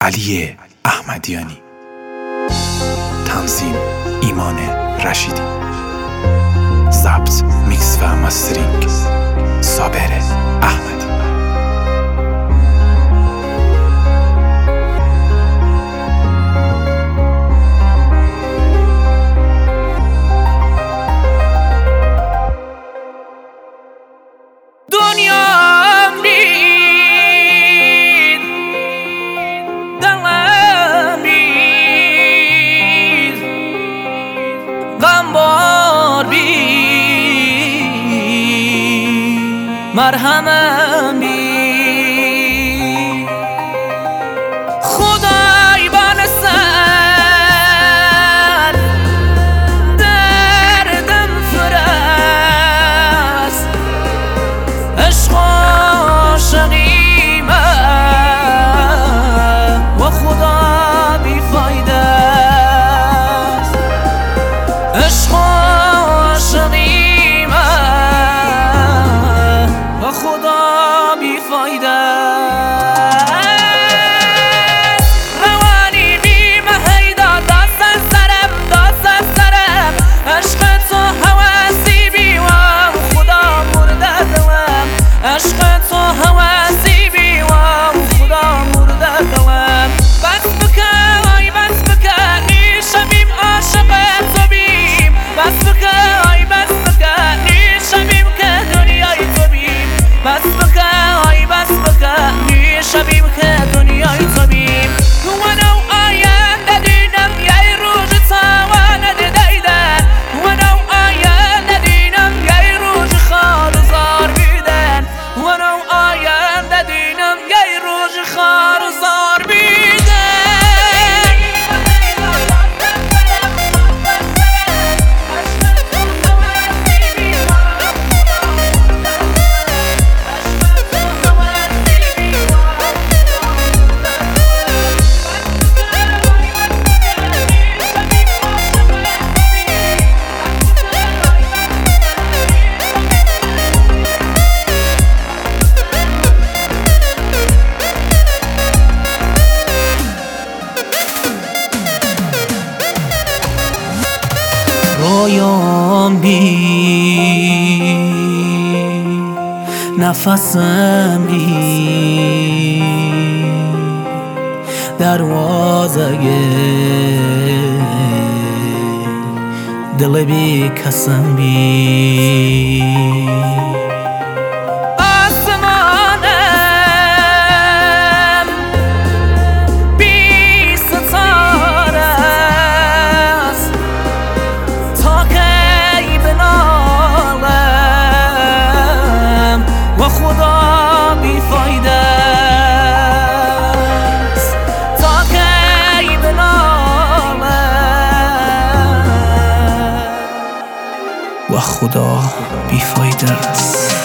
علی احمدیانی. تنظیم ایمان رشیدی. ضبط، میکس و مسترینگ صابر احمدی. مرهمم بی خدای بنسل دردم فرست عشق عاشقیمه و خدا بی فایده است. عشق عاشقیمه خدا بی فایده روانی بی مهیدا دست سرم عشق تو هوسی بی و خدا مرده دوم. عشق تو هوسی بی و خدا مرده دوم. بس بکن بس بکن نیشمیم عاشق تو بیم. بس بکن بس بکن نیشمیم که دنیای تو بیم. بس بکن نیشمیم که دنیای تو بیم. ونو آینده دینم یه روز تاوانه دیدن. ونو آینده دینم یه روز خارزار بیدن. ونو آینده دینم یه روز خارزار بیدن. رویام بی نفسم بی دروازه دل بی کسم بی آسمانم بی ستاره است. تا کی بنالم و خدا بی فایده است. تا کی بنالم و خدا بی فایده است.